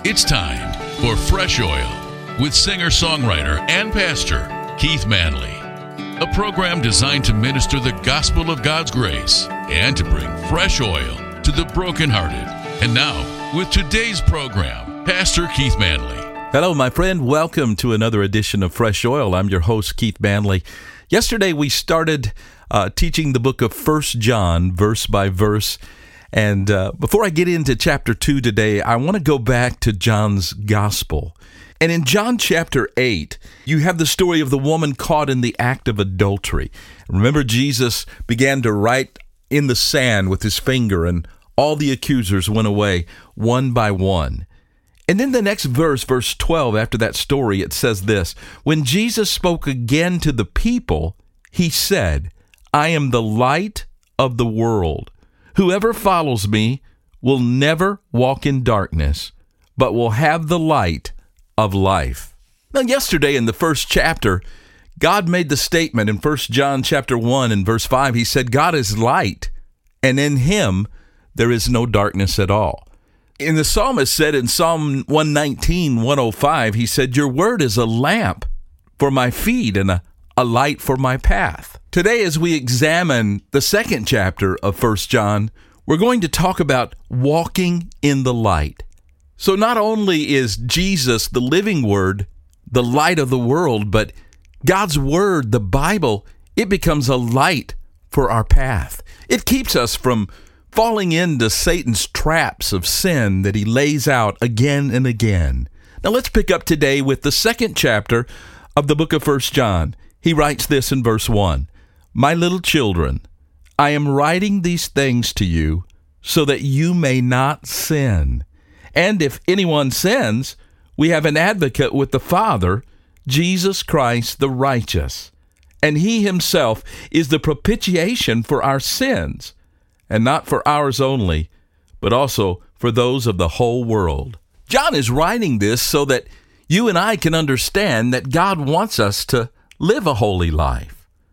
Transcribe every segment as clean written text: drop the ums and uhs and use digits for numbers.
It's time for Fresh Oil with singer-songwriter and pastor Keith Manley, a program designed to minister the gospel of God's grace and to bring fresh oil to the brokenhearted. And now, with today's program, Pastor Keith Manley. Hello, my friend. Welcome to another edition of Fresh Oil. I'm your host, Keith Manley. Yesterday, we started teaching the book of 1 John, verse by verse. And before I get into chapter 2 today, I want to go back to John's gospel. And in John chapter 8, you have the story of the woman caught in the act of adultery. Remember, Jesus began to write in the sand with his finger, and all the accusers went away one by one. And then the next verse, verse 12, after that story, it says this: when Jesus spoke again to the people, he said, I am the light of the world. Whoever follows me will never walk in darkness, but will have the light of life. Now, yesterday in the first chapter, God made the statement in 1 John chapter 1 and verse 5. He said, God is light, and in him there is no darkness at all. And the psalmist said in Psalm 119, 105, he said, your word is a lamp for my feet and a light for my path. Today, as we examine the second chapter of 1 John, we're going to talk about walking in the light. So not only is Jesus, the living word, the light of the world, but God's word, the Bible, it becomes a light for our path. It keeps us from falling into Satan's traps of sin that he lays out again and again. Now let's pick up today with the second chapter of the book of 1 John. He writes this in verse 1. My little children, I am writing these things to you so that you may not sin. And if anyone sins, we have an advocate with the Father, Jesus Christ the righteous. And he himself is the propitiation for our sins, and not for ours only, but also for those of the whole world. John is writing this so that you and I can understand that God wants us to live a holy life.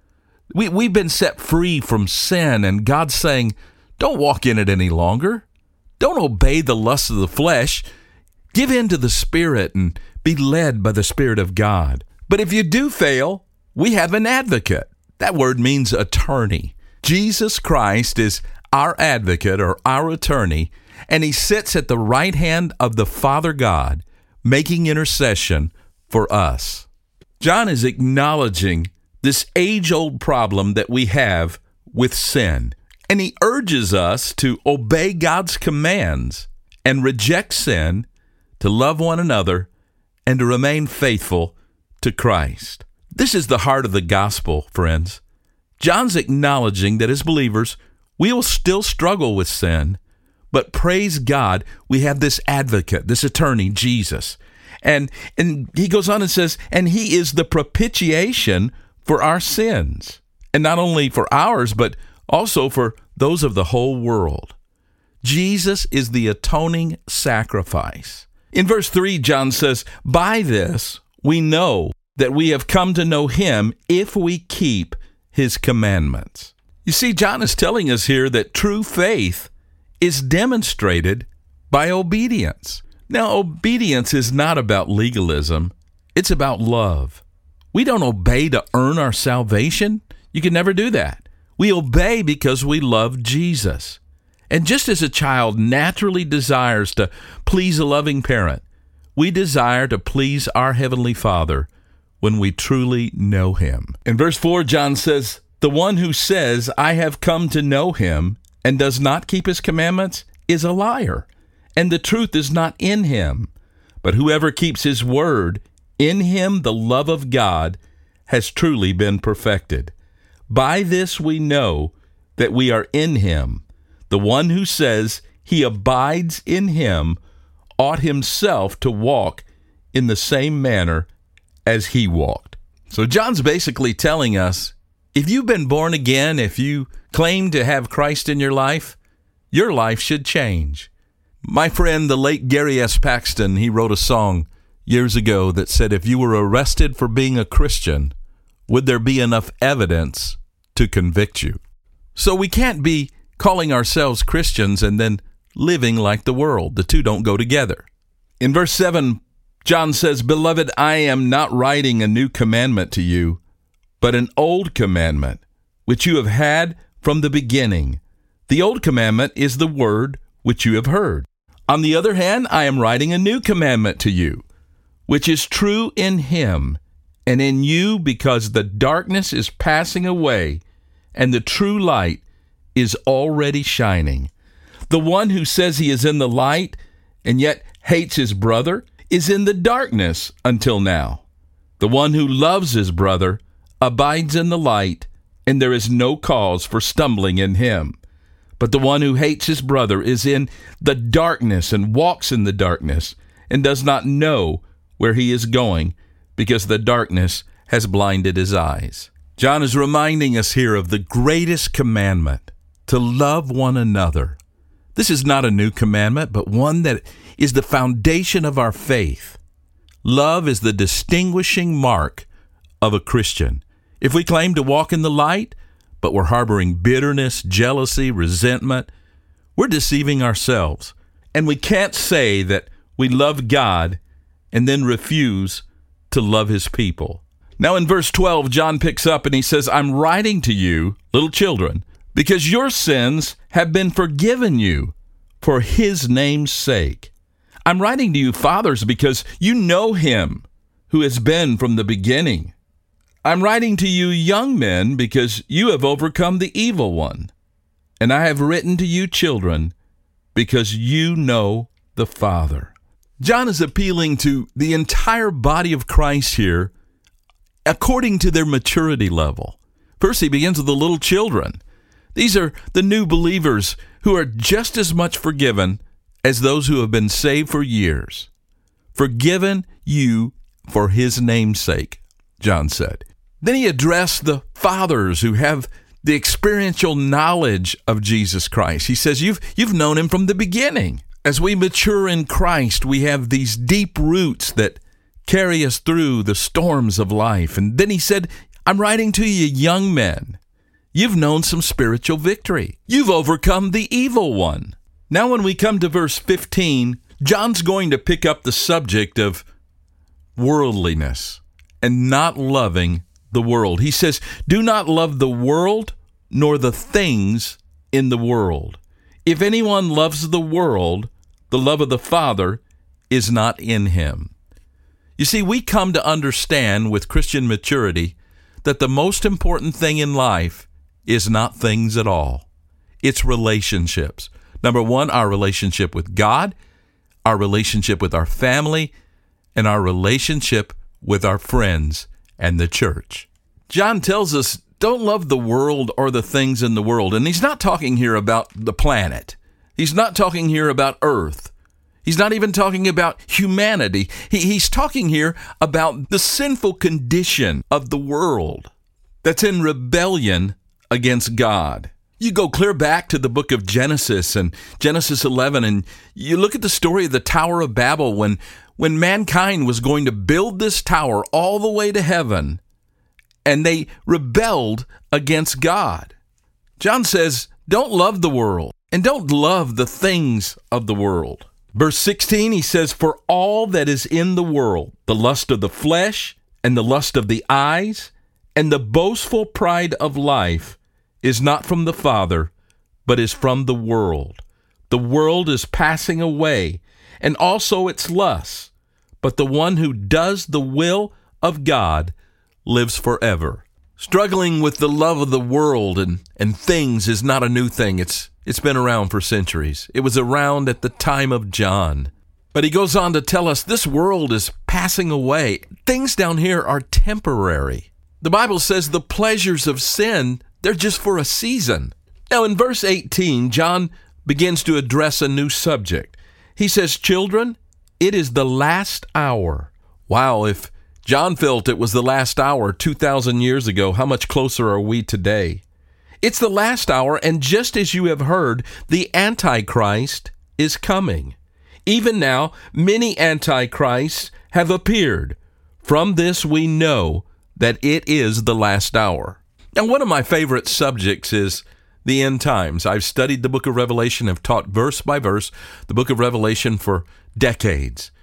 We've been set free from sin, and God's saying, don't walk in it any longer. Don't obey the lusts of the flesh. Give in to the Spirit and be led by the Spirit of God. But if you do fail, we have an advocate. That word means attorney. Jesus Christ is our advocate or our attorney, and he sits at the right hand of the Father God, making intercession for us. John is acknowledging this age-old problem that we have with sin, and he urges us to obey God's commands and reject sin, to love one another, and to remain faithful to Christ. This is the heart of the gospel, friends. John's acknowledging that as believers, we will still struggle with sin, but praise God, we have this advocate, this attorney, Jesus. And he goes on and says, and he is the propitiation for our sins, and not only for ours, but also for those of the whole world. Jesus is the atoning sacrifice. In verse 3, John says, by this we know that we have come to know him if we keep his commandments. You see, John is telling us here that true faith is demonstrated by obedience. Now, obedience is not about legalism. It's about love. We don't obey to earn our salvation. You can never do that. We obey because we love Jesus. And just as a child naturally desires to please a loving parent, we desire to please our Heavenly Father when we truly know him. In verse 4, John says, the one who says, I have come to know him, and does not keep his commandments is a liar, and the truth is not in him. But whoever keeps his word, in him the love of God has truly been perfected. By this we know that we are in him. The one who says he abides in him ought himself to walk in the same manner as he walked. So John's basically telling us, if you've been born again, if you claim to have Christ in your life should change. My friend, the late Gary S. Paxton, he wrote a song years ago that said, if you were arrested for being a Christian, would there be enough evidence to convict you? So we can't be calling ourselves Christians and then living like the world. The two don't go together. In verse 7, John says, "Beloved, I am not writing a new commandment to you, but an old commandment, which you have had from the beginning. The old commandment is the word which you have heard. On the other hand, I am writing a new commandment to you, which is true in him and in you, because the darkness is passing away and the true light is already shining. The one who says he is in the light and yet hates his brother is in the darkness until now. The one who loves his brother abides in the light, and there is no cause for stumbling in him. But the one who hates his brother is in the darkness and walks in the darkness and does not know where he is going, because the darkness has blinded his eyes." John is reminding us here of the greatest commandment, to love one another. This is not a new commandment, but one that is the foundation of our faith. Love is the distinguishing mark of a Christian. If we claim to walk in the light, but we're harboring bitterness, jealousy, resentment, we're deceiving ourselves. And we can't say that we love God and then refuse to love his people. Now in verse 12, John picks up and he says, "I'm writing to you, little children, because your sins have been forgiven you for his name's sake. I'm writing to you, fathers, because you know him who has been from the beginning. I'm writing to you, young men, because you have overcome the evil one. And I have written to you, children, because you know the Father." John is appealing to the entire body of Christ here according to their maturity level. First, he begins with the little children. These are the new believers who are just as much forgiven as those who have been saved for years. "Forgiven you for his name's sake," John said. Then he addressed the fathers who have the experiential knowledge of Jesus Christ. He says, you've known him from the beginning. As we mature in Christ, we have these deep roots that carry us through the storms of life. And then he said, "I'm writing to you, young men. You've known some spiritual victory. You've overcome the evil one." Now when we come to verse 15, John's going to pick up the subject of worldliness and not loving the world. He says, "Do not love the world nor the things in the world. If anyone loves the world, the love of the Father is not in him." You see, we come to understand with Christian maturity that the most important thing in life is not things at all. It's relationships. Number one, our relationship with God, our relationship with our family, and our relationship with our friends and the church. John tells us, don't love the world or the things in the world. And he's not talking here about the planet. He's not talking here about Earth. He's not even talking about humanity. He's talking here about the sinful condition of the world that's in rebellion against God. You go clear back to the book of Genesis and Genesis 11, and you look at the story of the Tower of Babel when mankind was going to build this tower all the way to heaven, and they rebelled against God. John says, don't love the world and don't love the things of the world. Verse 16, he says, "For all that is in the world, the lust of the flesh and the lust of the eyes and the boastful pride of life is not from the Father, but is from the world. The world is passing away, and also its lusts, but the one who does the will of God lives forever." Struggling with the love of the world and things is not a new thing. It's been around for centuries. It was around at the time of John. But he goes on to tell us this world is passing away. Things down here are temporary. The Bible says the pleasures of sin, they're just for a season. Now in verse 18, John begins to address a new subject. He says, "Children, it is the last hour." Wow, if John felt it was the last hour 2,000 years ago, how much closer are we today? It's the last hour, and just as you have heard, the Antichrist is coming. Even now, many Antichrists have appeared. From this we know that it is the last hour. Now, one of my favorite subjects is the end times. I've studied the book of Revelation, have taught verse by verse the book of Revelation for decades.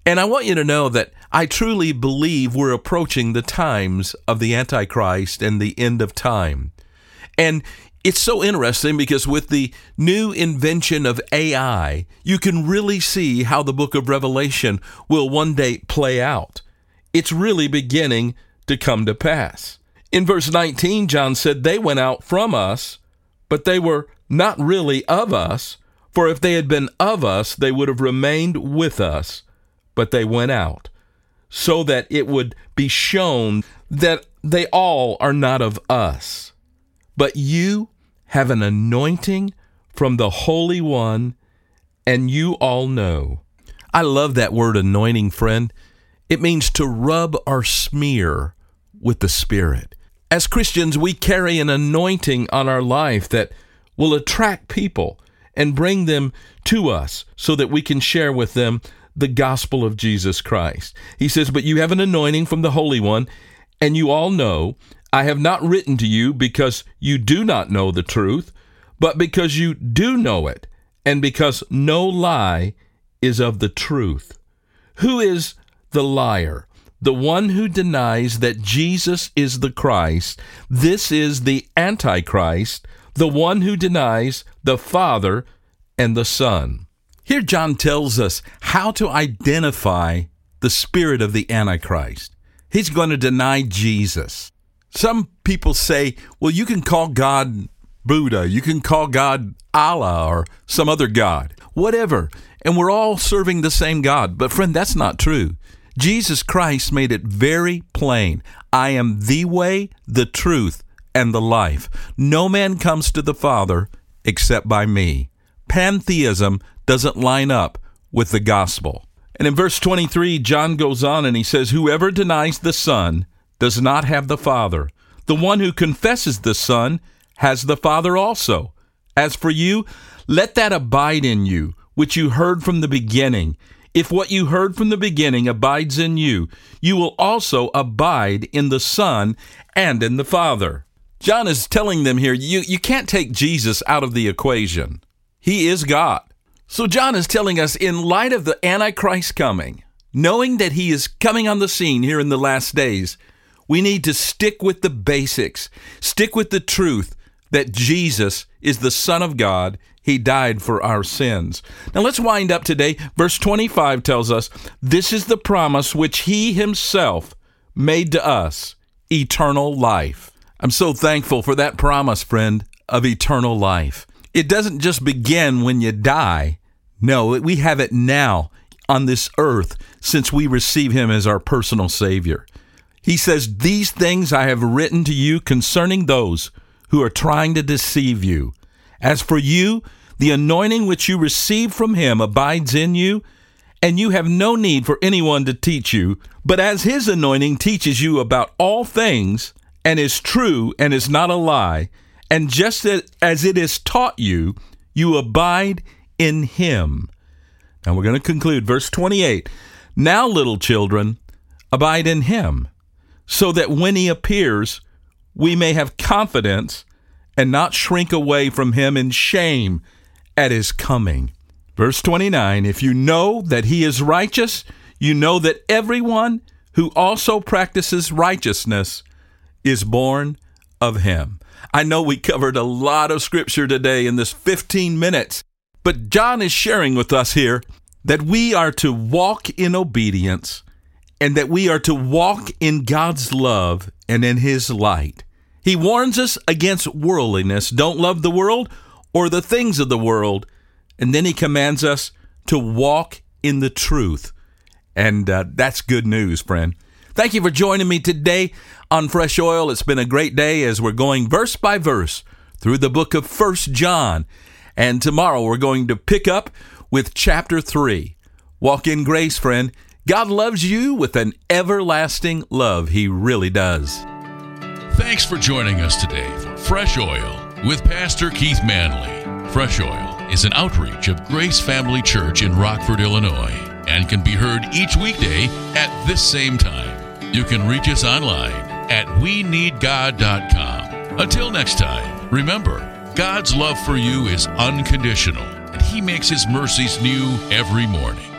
And I want you to know that I truly believe we're approaching the times of the Antichrist and the end of time. And it's so interesting because with the new invention of AI, you can really see how the book of Revelation will one day play out. It's really beginning to come to pass. In verse 19, John said, "They went out from us, but they were not really of us. For if they had been of us, they would have remained with us. But they went out, so that it would be shown that they all are not of us. But you have an anointing from the Holy One, and you all know." I love that word anointing, friend. It means to rub or smear with the Spirit. As Christians, we carry an anointing on our life that will attract people and bring them to us so that we can share with them the gospel of Jesus Christ. He says, "But you have an anointing from the Holy One, and you all know. I have not written to you because you do not know the truth, but because you do know it, and because no lie is of the truth." Who is the liar? The one who denies that Jesus is the Christ. This is the Antichrist, the one who denies the Father and the Son. Here John tells us how to identify the spirit of the Antichrist. He's going to deny Jesus. Some people say, well, you can call God Buddha, you can call God Allah or some other God, whatever, and we're all serving the same God. But friend, that's not true. Jesus Christ made it very plain. I am the way, the truth, and the life. No man comes to the Father except by me. Pantheism doesn't line up with the gospel. And in verse 23, John goes on and he says, "Whoever denies the Son does not have the Father. The one who confesses the Son has the Father also. As for you, let that abide in you, which you heard from the beginning. If what you heard from the beginning abides in you, you will also abide in the Son and in the Father." John is telling them here, you can't take Jesus out of the equation. He is God. So John is telling us, in light of the Antichrist coming, knowing that he is coming on the scene here in the last days, we need to stick with the basics, stick with the truth that Jesus is the Son of God. He died for our sins. Now let's wind up today. Verse 25 tells us, "This is the promise which he himself made to us, eternal life." I'm so thankful for that promise, friend, of eternal life. It doesn't just begin when you die. No, we have it now on this earth since we receive him as our personal Savior. He says, "These things I have written to you concerning those who are trying to deceive you. As for you, the anointing which you receive from him abides in you, and you have no need for anyone to teach you. But as his anointing teaches you about all things, and is true and is not a lie, and just as it is taught you, you abide in him." Now we're going to conclude verse 28. "Now, little children, abide in him, so that when he appears, we may have confidence and not shrink away from him in shame at his coming." Verse 29, "If you know that he is righteous, you know that everyone who also practices righteousness is born of him." I know we covered a lot of scripture today in this 15 minutes, but John is sharing with us here that we are to walk in obedience and that we are to walk in God's love and in his light. He warns us against worldliness. Don't love the world or the things of the world. And then he commands us to walk in the truth. And that's good news, friend. Thank you for joining me today on Fresh Oil. It's been a great day as we're going verse by verse through the book of 1 John. And tomorrow we're going to pick up with chapter 3. Walk in grace, friend. God loves you with an everlasting love. He really does. Thanks for joining us today for Fresh Oil with Pastor Keith Manley. Fresh Oil is an outreach of Grace Family Church in Rockford, Illinois, and can be heard each weekday at this same time. You can reach us online at weneedgod.com. Until next time, remember, God's love for you is unconditional, and he makes his mercies new every morning.